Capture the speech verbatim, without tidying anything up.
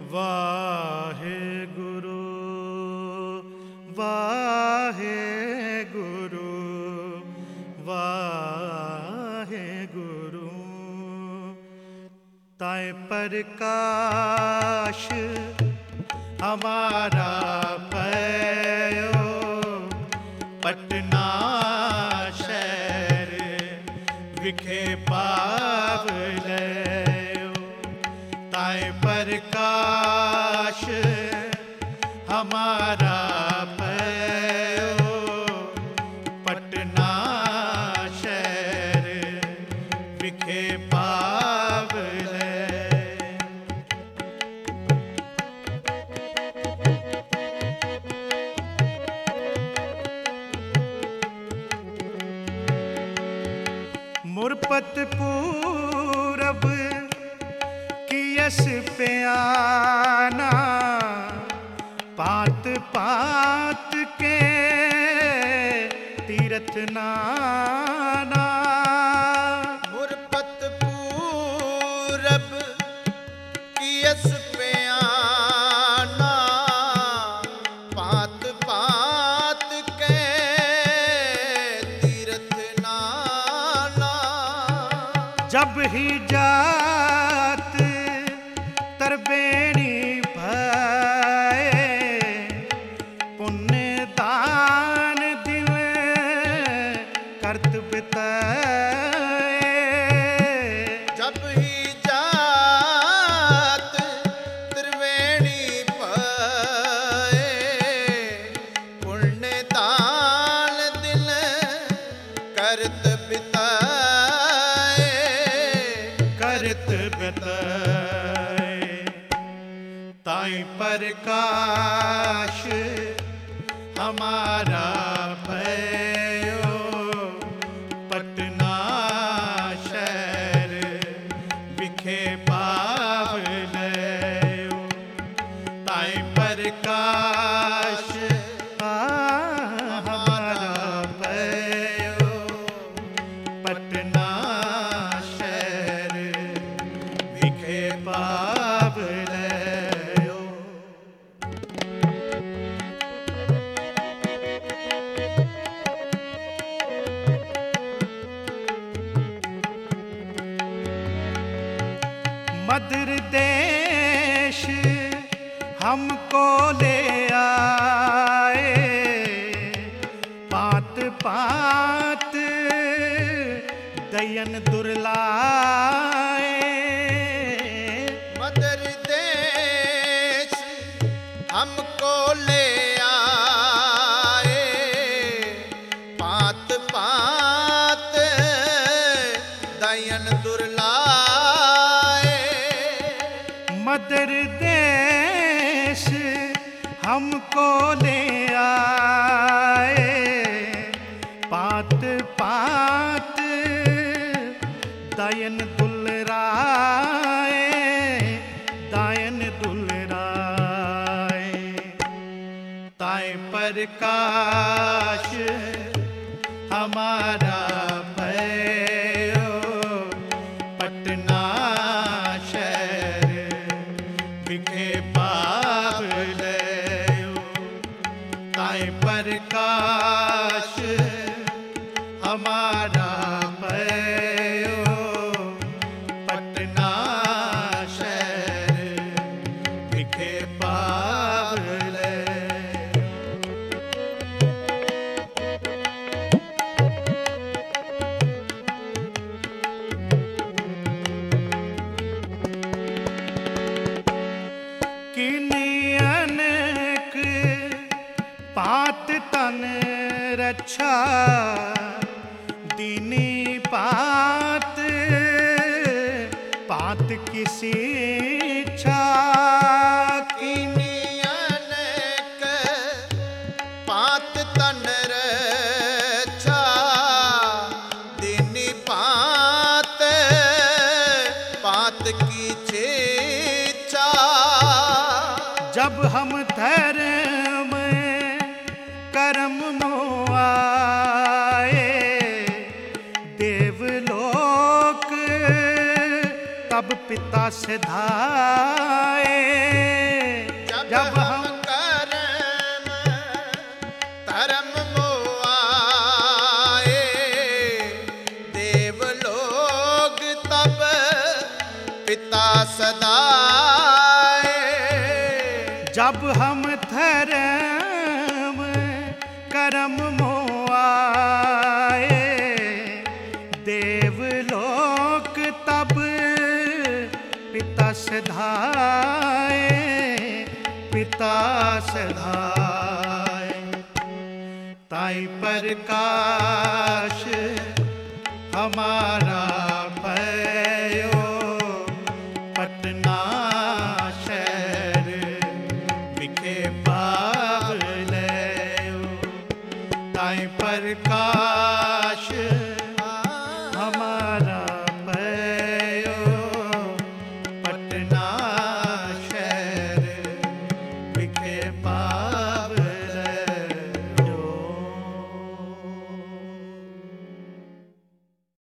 वाहेगुरु वाहेगुरु वाहेगुरु। ताए प्रकाश हमारा पयो पटना शहर विखे पावले। ताए प्रकाश हमारा पयो पटना शहर विखे पावले। मुरपत पूरब की यस प्याना पात पात के तीरथ नाना। मुरपत पूरब की यस प्याना पात पात के तीरथ नाना। जब ही जात तरबेणी भय पुण्य दान दिल करत बिताए। जब ही जात त्रिवेणी पाए पुण्य दान दिल करत बिताए करत बिताए। ताई प्रकाश हमारा भयो पटना शहर विखे पावले। ताई प्रकाश हमारा भयो पटना शहर विखे पावले। मदर देश हमको ले आए पात पात दयन दुर्लाए। मदर देश हमको ले आए पात पात दयन दुर्लाए। मदर देश हमको ले आए पात पात दायन दुलराए दायन दुलराए। ताए प्रकाश हमारा भयो पटना शहर विखे पावले। ताए प्रकाश हमारा भयो पटना शहर विखे पावले। किनियनक पात तन रक्षा दीनी पात पात किसी इच्छा। किनियनक पात तन रक्षा दीनी पात पात की छेचा। जब हम धर्म कर्म मोह आए देवलोक तब पिता सिधाए। जब हम कर्म धर्म मोआए, देवलोक तब पिता सदाए। जब हम धर्म कर्म मोआए, देवलोक तब पिता सधाए, पिता सधाए। ताई प्रकाश हमारा